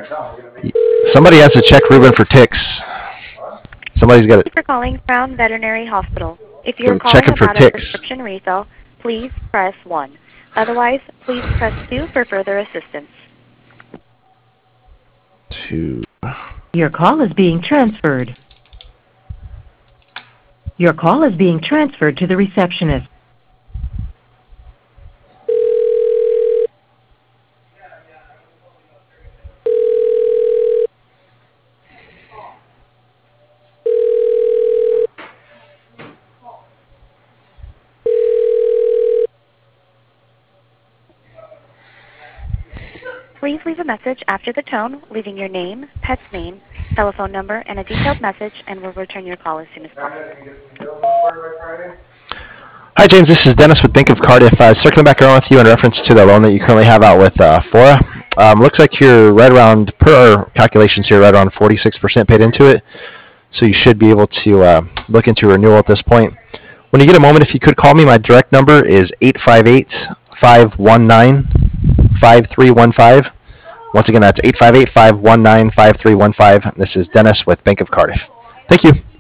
Somebody has to check Ruben for ticks. Somebody's got Thank to you for calling Crown Veterinary Hospital. If you are check calling him for about a ticks. prescription refill, please press 1. Otherwise, please press 2 for further assistance. Your call is being transferred. Your call is being transferred to the receptionist. Please leave a message after the tone, leaving your name, pet's name, telephone number, and a detailed message, and we'll return your call as soon as possible. Hi, James. This is Dennis with Bank of Cardiff. Circling back around with you in reference to the loan that you currently have out with Fora. Looks like you're right around, per our calculations here, right around 46% paid into it. So you should be able to look into renewal at this point. When you get a moment, if you could call me, my direct number is 858-519-5315. Once again, that's 858-519-5315. This is Dennis with Bank of Cardiff. Thank you.